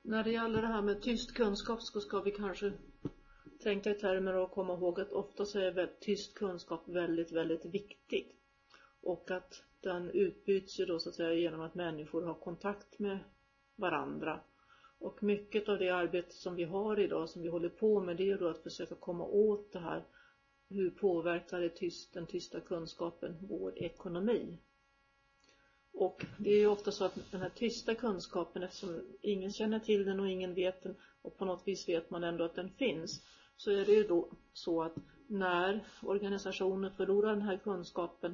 När det gäller det här med tyst kunskap så ska vi kanske tänka i termer och komma ihåg att ofta så är tyst kunskap väldigt, väldigt viktigt. Och att den utbyts ju då så att säga genom att människor har kontakt med varandra. Och mycket av det arbete som vi har idag, som vi håller på med, det är då att försöka komma åt det här. Hur påverkar den tysta kunskapen vår ekonomi? Och det är ju ofta så att den här tysta kunskapen, eftersom ingen känner till den och ingen vet den, och på något vis vet man ändå att den finns, så är det ju då så att när organisationer förlorar den här kunskapen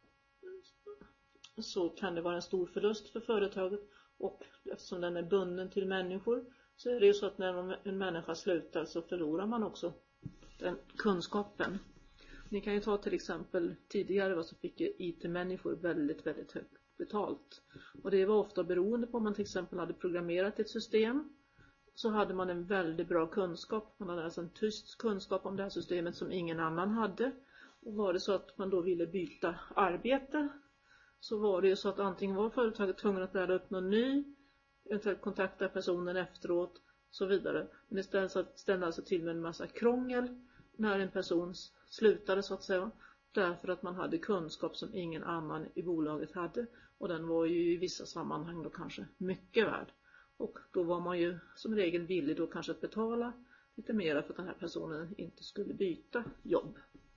så kan det vara en stor förlust för företaget. Och eftersom den är bunden till människor så är det ju så att när en människa slutar så förlorar man också den kunskapen. Ni kan ju ta till exempel tidigare så fick IT-människor väldigt, väldigt högt betalt. Och det var ofta beroende på om man till exempel hade programmerat ett system, så hade man en väldigt bra kunskap. Man hade alltså en tyst kunskap om det här systemet som ingen annan hade. Och var det så att man då ville byta arbete, så var det ju så att antingen var företaget tvungen att lära upp någon ny, eventuellt kontakta personen efteråt, så vidare. Men istället så ställde alltså till med en massa krångel när en person slutade så att säga, därför att man hade kunskap som ingen annan i bolaget hade, och den var ju i vissa sammanhang då kanske mycket värd. Och då var man ju som regel villig då kanske att betala lite mer för att den här personen inte skulle byta jobb.